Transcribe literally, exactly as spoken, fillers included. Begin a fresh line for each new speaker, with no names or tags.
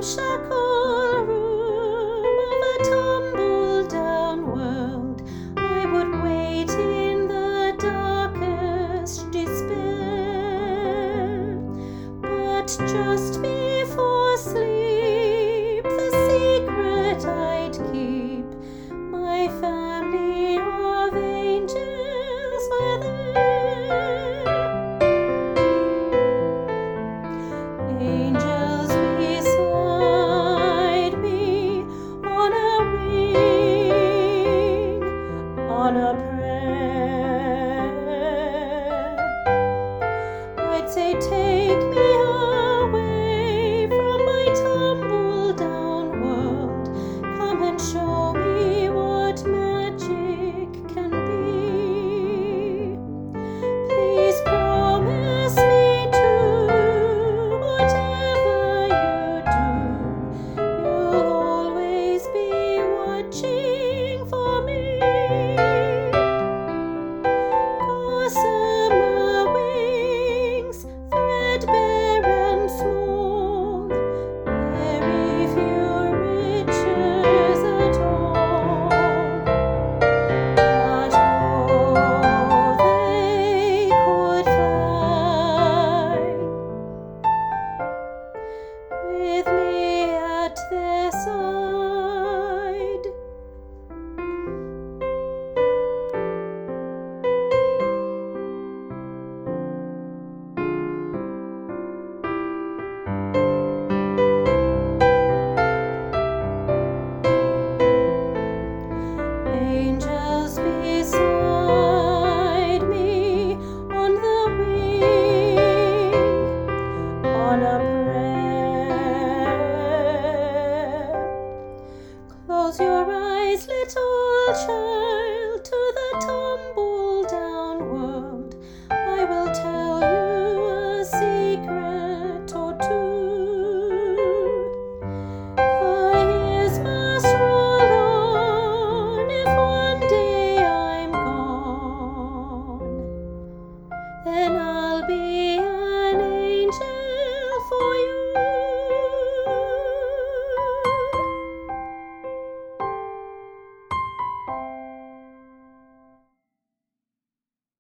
ramshackle room of a tumble-down world, I would wait in the darkest despair. But just before sleep, the secret I'd keep, my family of angels were there. Angels beside me on a wing, on a prayer. I'd say, take me away from my tumble-down world. Come and show me what magic can be. Please promise me to, whatever you do, you'll always be watching for me. Gossamer wings, threadbare and small, very few riches at all. But oh, they could fly with me at their side. Angels beside me on the wing, on a prayer. Close your eyes, little child, to the tumble-down world. I will tell you a secret or two. The years must roll on if one day I'm gone. Then I'll be